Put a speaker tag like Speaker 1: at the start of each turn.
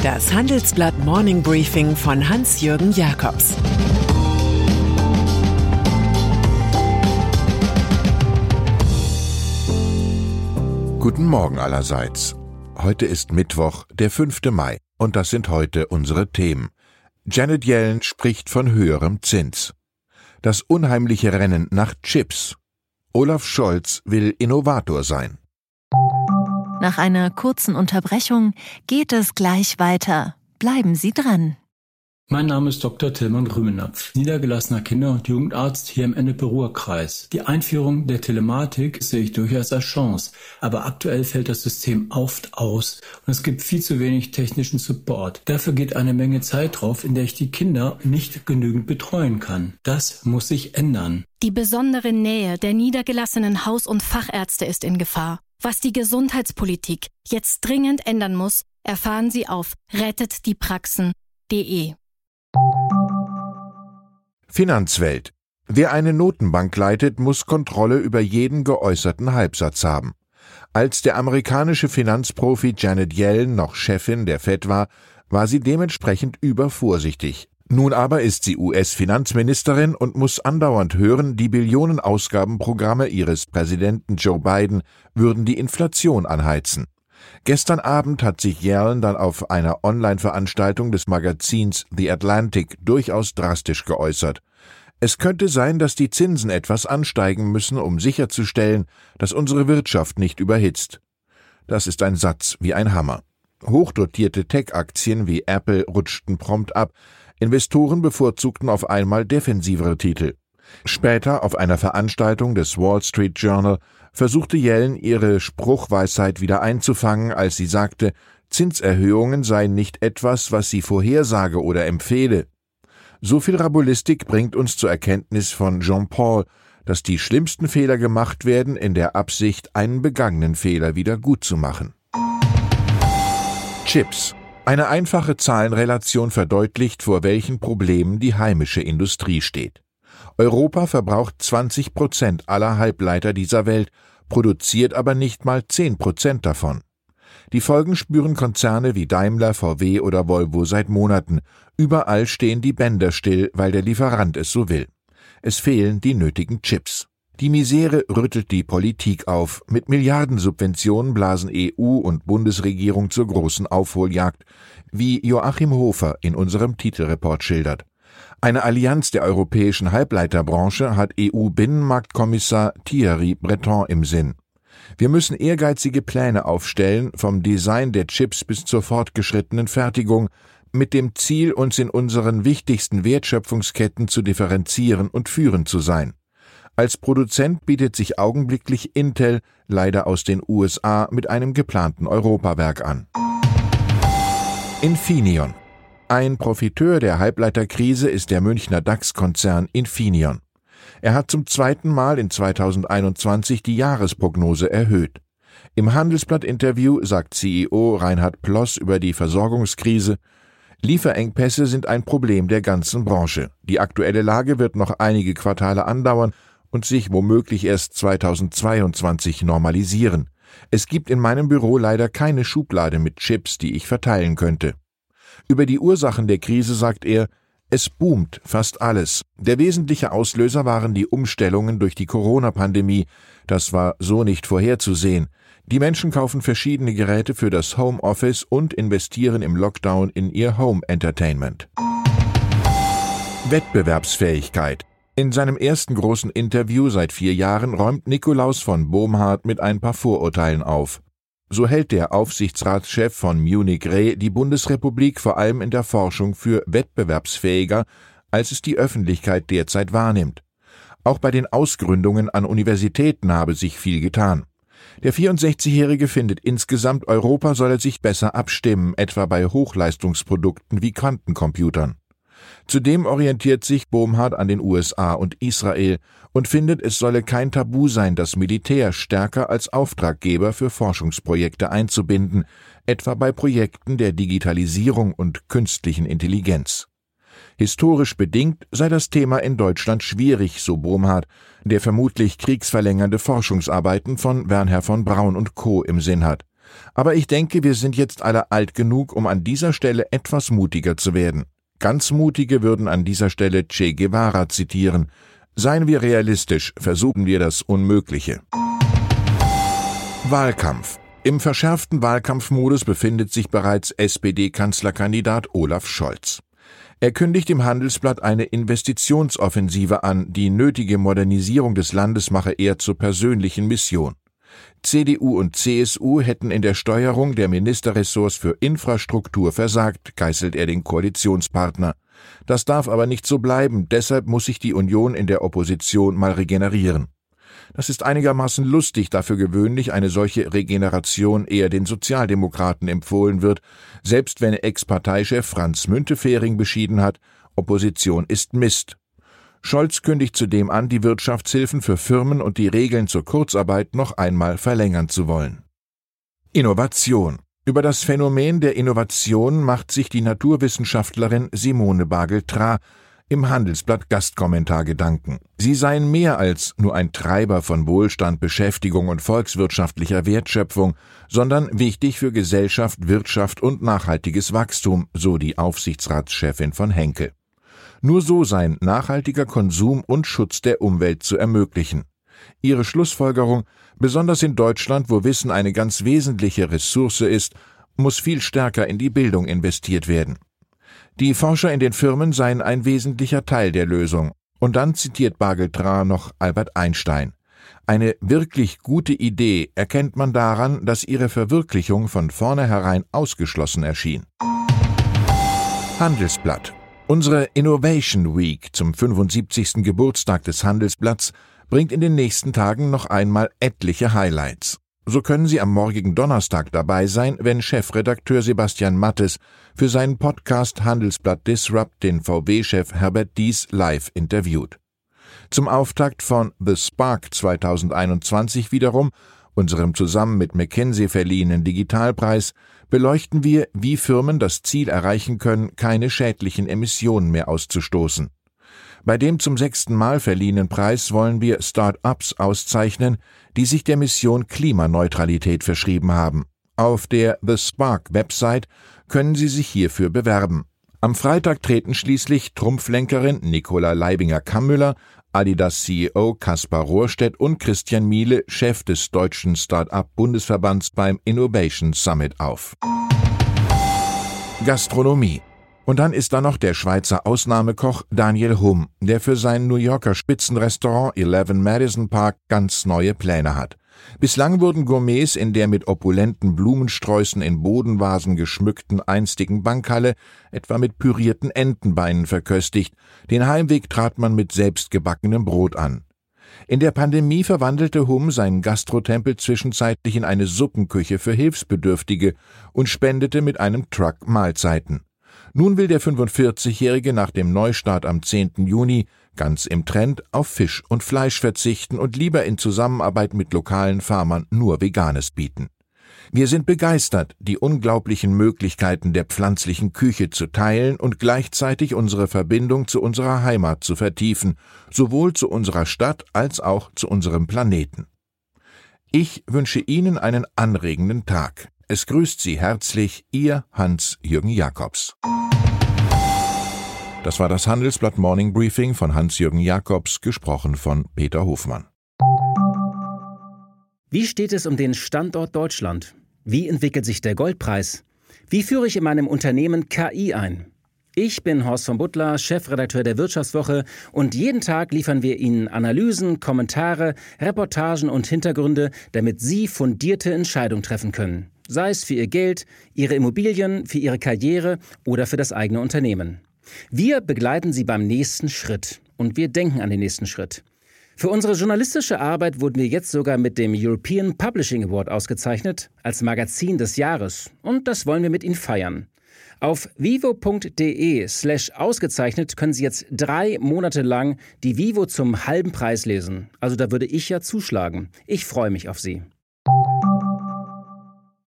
Speaker 1: Das Handelsblatt Morning Briefing von Hans-Jürgen Jakobs.
Speaker 2: Guten Morgen allerseits. Heute ist Mittwoch, der 5. Mai, und das sind heute unsere Themen. Janet Yellen spricht von höherem Zins. Das unheimliche Rennen nach Chips. Olaf Scholz will Innovator sein.
Speaker 3: Nach einer kurzen Unterbrechung geht es gleich weiter. Bleiben Sie dran.
Speaker 4: Mein Name ist Dr. Tilman Rümenapf, niedergelassener Kinder- und Jugendarzt hier im Ennepe-Ruhr-Kreis. Die Einführung der Telematik sehe ich durchaus als Chance, aber aktuell fällt das System oft aus und es gibt viel zu wenig technischen Support. Dafür geht eine Menge Zeit drauf, in der ich die Kinder nicht genügend betreuen kann. Das muss sich ändern.
Speaker 5: Die besondere Nähe der niedergelassenen Haus- und Fachärzte ist in Gefahr. Was die Gesundheitspolitik jetzt dringend ändern muss, erfahren Sie auf rettetdiepraxen.de.
Speaker 2: Finanzwelt. Wer eine Notenbank leitet, muss Kontrolle über jeden geäußerten Halbsatz haben. Als der amerikanische Finanzprofi Janet Yellen noch Chefin der Fed war sie dementsprechend übervorsichtig. Nun aber ist sie US-Finanzministerin und muss andauernd hören, die Billionenausgabenprogramme ihres Präsidenten Joe Biden würden die Inflation anheizen. Gestern Abend hat sich Yellen dann auf einer Online-Veranstaltung des Magazins The Atlantic durchaus drastisch geäußert. Es könnte sein, dass die Zinsen etwas ansteigen müssen, um sicherzustellen, dass unsere Wirtschaft nicht überhitzt. Das ist ein Satz wie ein Hammer. Hochdotierte Tech-Aktien wie Apple rutschten prompt ab. Investoren bevorzugten auf einmal defensivere Titel. Später auf einer Veranstaltung des Wall Street Journal versuchte Yellen ihre Spruchweisheit wieder einzufangen, als sie sagte, Zinserhöhungen seien nicht etwas, was sie vorhersage oder empfehle. So viel Rabulistik bringt uns zur Erkenntnis von Jean Paul, dass die schlimmsten Fehler gemacht werden in der Absicht, einen begangenen Fehler wieder gut zu machen. Chips. Eine einfache Zahlenrelation verdeutlicht, vor welchen Problemen die heimische Industrie steht. Europa verbraucht 20% aller Halbleiter dieser Welt, produziert aber nicht mal 10% davon. Die Folgen spüren Konzerne wie Daimler, VW oder Volvo seit Monaten. Überall stehen die Bänder still, weil der Lieferant es so will. Es fehlen die nötigen Chips. Die Misere rüttelt die Politik auf. Mit Milliardensubventionen blasen EU und Bundesregierung zur großen Aufholjagd, wie Joachim Hofer in unserem Titelreport schildert. Eine Allianz der europäischen Halbleiterbranche hat EU-Binnenmarktkommissar Thierry Breton im Sinn. Wir müssen ehrgeizige Pläne aufstellen, vom Design der Chips bis zur fortgeschrittenen Fertigung, mit dem Ziel, uns in unseren wichtigsten Wertschöpfungsketten zu differenzieren und führend zu sein. Als Produzent bietet sich augenblicklich Intel, leider aus den USA, mit einem geplanten Europawerk an. Infineon. Ein Profiteur der Halbleiterkrise ist der Münchner DAX-Konzern Infineon. Er hat zum zweiten Mal in 2021 die Jahresprognose erhöht. Im Handelsblatt-Interview sagt CEO Reinhard Ploss über die Versorgungskrise: Lieferengpässe sind ein Problem der ganzen Branche. Die aktuelle Lage wird noch einige Quartale andauern und sich womöglich erst 2022 normalisieren. Es gibt in meinem Büro leider keine Schublade mit Chips, die ich verteilen könnte. Über die Ursachen der Krise sagt er, es boomt fast alles. Der wesentliche Auslöser waren die Umstellungen durch die Corona-Pandemie. Das war so nicht vorherzusehen. Die Menschen kaufen verschiedene Geräte für das Homeoffice und investieren im Lockdown in ihr Home-Entertainment. Wettbewerbsfähigkeit. In seinem ersten großen Interview seit 4 Jahren räumt Nikolaus von Bomhard mit ein paar Vorurteilen auf. So hält der Aufsichtsratschef von Munich Re die Bundesrepublik vor allem in der Forschung für wettbewerbsfähiger, als es die Öffentlichkeit derzeit wahrnimmt. Auch bei den Ausgründungen an Universitäten habe sich viel getan. Der 64-Jährige findet insgesamt, Europa solle sich besser abstimmen, etwa bei Hochleistungsprodukten wie Quantencomputern. Zudem orientiert sich Bomhard an den USA und Israel und findet, es solle kein Tabu sein, das Militär stärker als Auftraggeber für Forschungsprojekte einzubinden, etwa bei Projekten der Digitalisierung und künstlichen Intelligenz. Historisch bedingt sei das Thema in Deutschland schwierig, so Bomhard, der vermutlich kriegsverlängernde Forschungsarbeiten von Wernher von Braun und Co. im Sinn hat. Aber ich denke, wir sind jetzt alle alt genug, um an dieser Stelle etwas mutiger zu werden. Ganz Mutige würden an dieser Stelle Che Guevara zitieren. Seien wir realistisch, versuchen wir das Unmögliche. Wahlkampf. Im verschärften Wahlkampfmodus befindet sich bereits SPD-Kanzlerkandidat Olaf Scholz. Er kündigt im Handelsblatt eine Investitionsoffensive an, die nötige Modernisierung des Landes mache er zur persönlichen Mission. CDU und CSU hätten in der Steuerung der Ministerressorts für Infrastruktur versagt, geißelt er den Koalitionspartner. Das darf aber nicht so bleiben, deshalb muss sich die Union in der Opposition mal regenerieren. Das ist einigermaßen lustig, da für gewöhnlich eine solche Regeneration eher den Sozialdemokraten empfohlen wird, selbst wenn Ex-Parteichef Franz Müntefering beschieden hat, Opposition ist Mist. Scholz kündigt zudem an, die Wirtschaftshilfen für Firmen und die Regeln zur Kurzarbeit noch einmal verlängern zu wollen. Innovation. Über das Phänomen der Innovation macht sich die Naturwissenschaftlerin Simone Bagel-Trah im Handelsblatt Gastkommentar Gedanken. Sie seien mehr als nur ein Treiber von Wohlstand, Beschäftigung und volkswirtschaftlicher Wertschöpfung, sondern wichtig für Gesellschaft, Wirtschaft und nachhaltiges Wachstum, so die Aufsichtsratschefin von Henkel. Nur so seien nachhaltiger Konsum und Schutz der Umwelt zu ermöglichen. Ihre Schlussfolgerung: besonders in Deutschland, wo Wissen eine ganz wesentliche Ressource ist, muss viel stärker in die Bildung investiert werden. Die Forscher in den Firmen seien ein wesentlicher Teil der Lösung. Und dann zitiert Bagel-Trah noch Albert Einstein. Eine wirklich gute Idee erkennt man daran, dass ihre Verwirklichung von vornherein ausgeschlossen erschien. Handelsblatt. Unsere Innovation Week zum 75. Geburtstag des Handelsblatts bringt in den nächsten Tagen noch einmal etliche Highlights. So können Sie am morgigen Donnerstag dabei sein, wenn Chefredakteur Sebastian Mattes für seinen Podcast Handelsblatt Disrupt den VW-Chef Herbert Diess live interviewt. Zum Auftakt von The Spark 2021 wiederum, unserem zusammen mit McKinsey verliehenen Digitalpreis, beleuchten wir, wie Firmen das Ziel erreichen können, keine schädlichen Emissionen mehr auszustoßen. Bei dem zum 6. Mal verliehenen Preis wollen wir Start-ups auszeichnen, die sich der Mission Klimaneutralität verschrieben haben. Auf der The Spark-Website können Sie sich hierfür bewerben. Am Freitag treten schließlich Trumpflenkerin Nicola Leibinger-Kammüller, Adidas-CEO Kaspar Rohrstedt und Christian Miele, Chef des deutschen Start-up-Bundesverbands beim Innovation Summit auf. Gastronomie. Und dann ist da noch der Schweizer Ausnahmekoch Daniel Humm, der für sein New Yorker Spitzenrestaurant 11 Madison Park ganz neue Pläne hat. Bislang wurden Gourmets in der mit opulenten Blumensträußen in Bodenvasen geschmückten einstigen Bankhalle etwa mit pürierten Entenbeinen verköstigt. Den Heimweg trat man mit selbstgebackenem Brot an. In der Pandemie verwandelte Humm seinen Gastrotempel zwischenzeitlich in eine Suppenküche für Hilfsbedürftige und spendete mit einem Truck Mahlzeiten. Nun will der 45-Jährige nach dem Neustart am 10. Juni ganz im Trend auf Fisch und Fleisch verzichten und lieber in Zusammenarbeit mit lokalen Farmern nur Veganes bieten. Wir sind begeistert, die unglaublichen Möglichkeiten der pflanzlichen Küche zu teilen und gleichzeitig unsere Verbindung zu unserer Heimat zu vertiefen, sowohl zu unserer Stadt als auch zu unserem Planeten. Ich wünsche Ihnen einen anregenden Tag. Es grüßt Sie herzlich, Ihr Hans-Jürgen Jakobs. Das war das Handelsblatt Morning Briefing von Hans-Jürgen Jakobs, gesprochen von Peter Hofmann.
Speaker 6: Wie steht es um den Standort Deutschland? Wie entwickelt sich der Goldpreis? Wie führe ich in meinem Unternehmen KI ein? Ich bin Horst von Butler, Chefredakteur der Wirtschaftswoche, und jeden Tag liefern wir Ihnen Analysen, Kommentare, Reportagen und Hintergründe, damit Sie fundierte Entscheidungen treffen können. Sei es für Ihr Geld, Ihre Immobilien, für Ihre Karriere oder für das eigene Unternehmen. Wir begleiten Sie beim nächsten Schritt und wir denken an den nächsten Schritt. Für unsere journalistische Arbeit wurden wir jetzt sogar mit dem European Publishing Award ausgezeichnet als Magazin des Jahres, und das wollen wir mit Ihnen feiern. Auf vivo.de/ausgezeichnet können Sie jetzt 3 Monate lang die Vivo zum halben Preis lesen. Also da würde ich ja zuschlagen. Ich freue mich auf Sie.